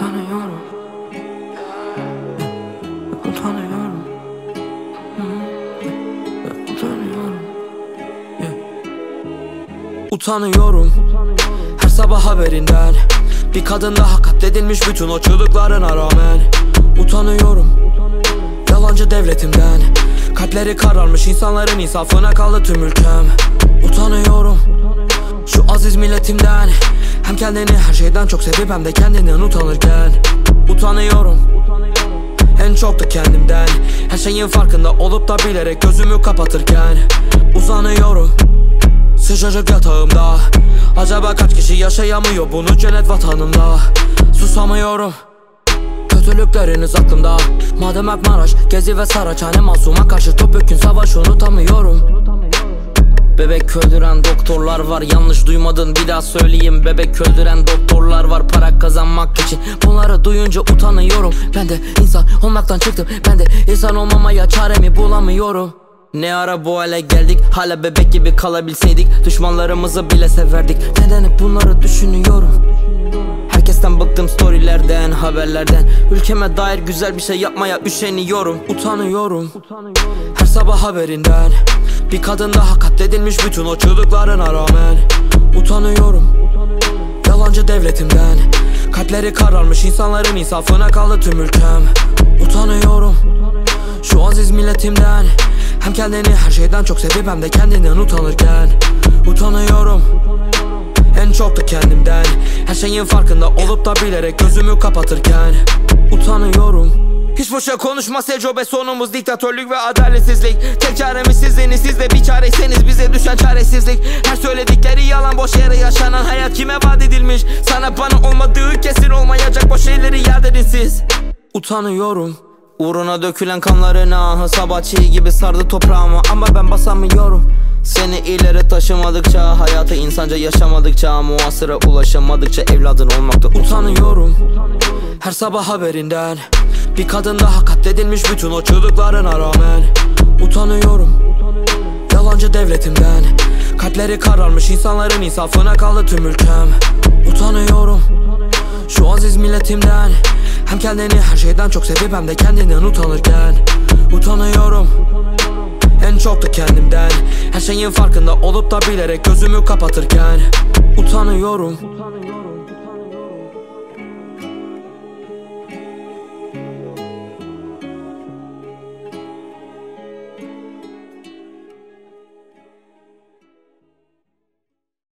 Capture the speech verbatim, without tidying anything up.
Utanıyorum. Utanıyorum. Utanıyorum. Utanıyorum. Her sabah haberinden bir kadın daha katledilmiş bütün o çığlıklarına rağmen. Utanıyorum. Yalancı devletimden kalpleri kararmış insanların insafına kaldı tüm ülkem. Utanıyorum. Şu aziz milletimden hem kendini her şeyden çok sevip hem de kendinden utanırken. Utanıyorum. En çok da kendimden, her şeyin farkında olup da bilerek gözümü kapatırken. Uzanıyorum sıcacık yatağımda. Acaba kaç kişi yaşayamıyor bunu cennet vatanımda? Susamıyorum, kötülükleriniz aklımda. Madem Akmaraş, Gezi ve Saraçhane, masuma karşı topyekün savaş unutamıyorum. Bebek öldüren doktorlar var, yanlış duymadın bir daha söyleyeyim. Bebek öldüren doktorlar var para kazanmak için. Bunları duyunca utanıyorum. Ben de insan olmaktan çıktım, ben de insan olmamaya çaremi bulamıyorum. Ne ara bu hale geldik, hala bebek gibi kalabilseydik. Düşmanlarımızı bile severdik, neden hep bunları düşünüyorum. Herkesten bıktım, storylerden, haberlerden. Ülkeme dair güzel bir şey yapmaya üşeniyorum. Utanıyorum. Her sabah haberinden bir kadın daha katledilmiş bütün o çığlıklarına rağmen. Utanıyorum. Yalancı devletimden kalpleri kararmış insanların insafına kaldı tüm ülkem. Utanıyorum. Şu aziz milletimden hem kendini her şeyden çok sevip hem de kendinden utanırken. Utanıyorum. En çok da kendimden, her şeyin farkında olup da bilerek gözümü kapatırken. Utanıyorum. Hiç boşa konuşma Secobe, sonumuz diktatörlük ve adaletsizlik. Tek çaremiz sizsiniz, siz de bir çareyseniz bize düşen çaresizlik. Her söyledikleri yalan, boş yere yaşanan hayat kime vaat edilmiş? Sana bana olmadığı kesin olmayacak, boş şeyleri yad edin siz. Utanıyorum. Uğruna dökülen kanların ahı sabah çiğ gibi sardı toprağımı, ama ben basamıyorum. Seni ileri taşımadıkça, hayatı insanca yaşamadıkça, muhasıra ulaşamadıkça evladın olmakta utanıyorum. Her sabah haberinden bir kadın daha katledilmiş bütün o çığlıklarına rağmen. Utanıyorum. Yalancı devletimden kalpleri kararmış insanların insafına kaldı tüm ülkem. Utanıyorum. Şu aziz milletimden hem kendini her şeyden çok sevip hem de kendinden utanırken. Utanıyorum. En çok da kendimden, her şeyin farkında olup da bilerek gözümü kapatırken. Utanıyorum.